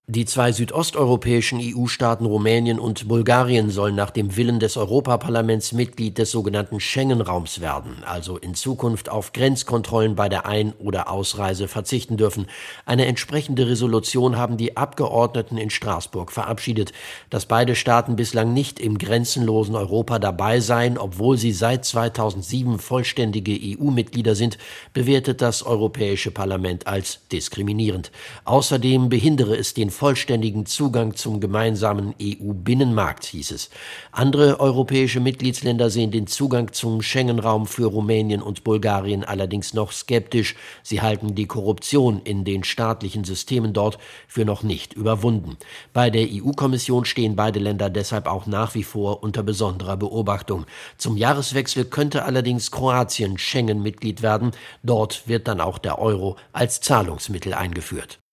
Die zwei südosteuropäischen EU-Staaten Rumänien und Bulgarien sollen nach dem Willen des Europaparlaments Mitglied des sogenannten Schengen-Raums werden, also in Zukunft auf Grenzkontrollen bei der Ein- oder Ausreise verzichten dürfen. Eine entsprechende Resolution haben die Abgeordneten in Straßburg verabschiedet. Dass beide Staaten bislang nicht im grenzenlosen Europa dabei seien, obwohl sie seit 2007 vollständige EU-Mitglieder sind, bewertet das Europäische Parlament als diskriminierend. Außerdem behindere es den vollständigen Zugang zum gemeinsamen EU-Binnenmarkt, hieß es. Andere europäische Mitgliedsländer sehen den Zugang zum Schengen-Raum für Rumänien und Bulgarien allerdings noch skeptisch. Sie halten die Korruption in den staatlichen Systemen dort für noch nicht überwunden. Bei der EU-Kommission stehen beide Länder deshalb auch nach wie vor unter besonderer Beobachtung. Zum Jahreswechsel könnte allerdings Kroatien Schengen-Mitglied werden. Dort wird dann auch der Euro als Zahlungsmittel eingeführt.